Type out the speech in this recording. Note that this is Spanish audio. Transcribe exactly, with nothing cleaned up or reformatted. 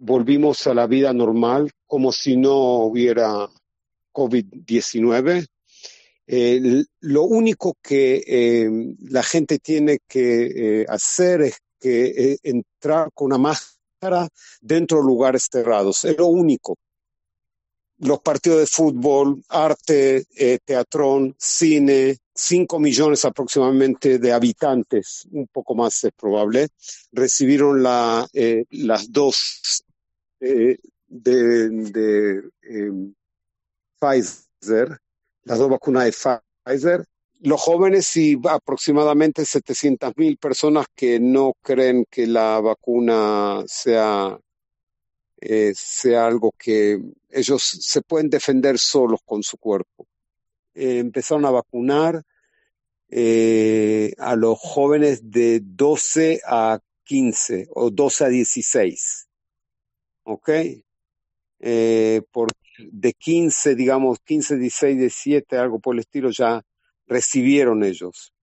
volvimos a la vida normal, como si no hubiera COVID diecinueve. Eh, lo único que eh, la gente tiene que eh, hacer es que eh, entrar con una máscara dentro de lugares cerrados. Es lo único. Los partidos de fútbol, arte, eh, teatrón, cine, cinco millones aproximadamente de habitantes, un poco más es probable, recibieron la, eh, las dos eh, de, de eh, Pfizer, las dos vacunas de Pfizer. Los jóvenes y aproximadamente setecientas mil personas que no creen que la vacuna sea, eh, sea algo que ellos se pueden defender solos con su cuerpo. Eh, empezaron a vacunar eh, a los jóvenes de doce a quince o doce a dieciséis. ¿Ok? Eh, por de quince, digamos, quince, dieciséis, diecisiete, algo por el estilo, ya recibieron ellos.